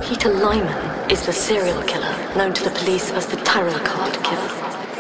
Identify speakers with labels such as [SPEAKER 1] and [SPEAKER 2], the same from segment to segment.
[SPEAKER 1] Peter Lyman is the serial killer known to the police as the Tarot Card Killer.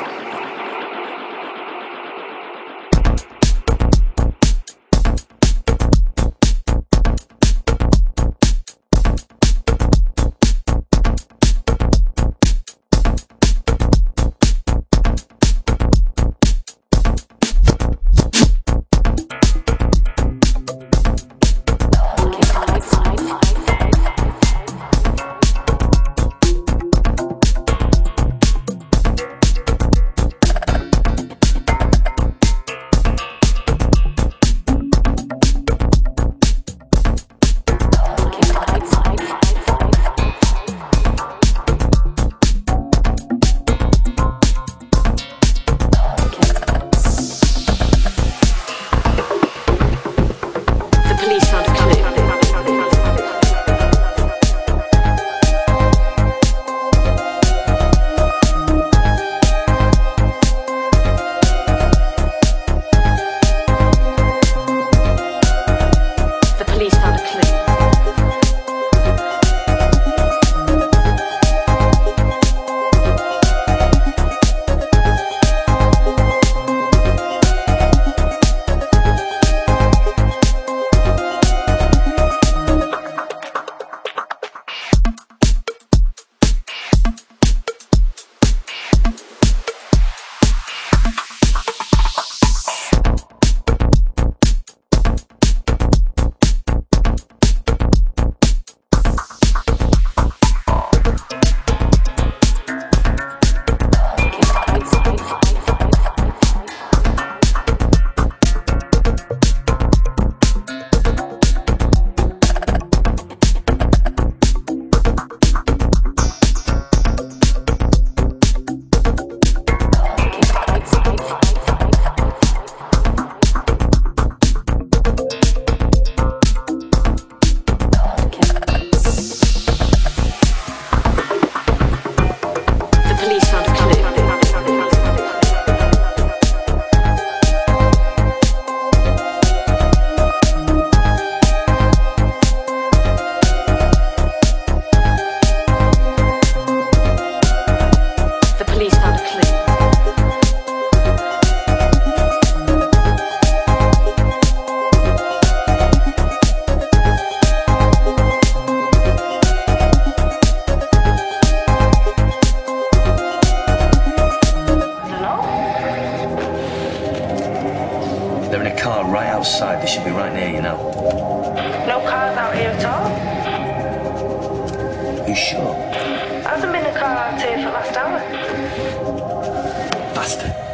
[SPEAKER 2] They're in a car right outside. They should be right near you now.
[SPEAKER 3] No cars out here at all?
[SPEAKER 2] You sure?
[SPEAKER 3] Hasn't been a car out here for the last hour.
[SPEAKER 2] Bastard.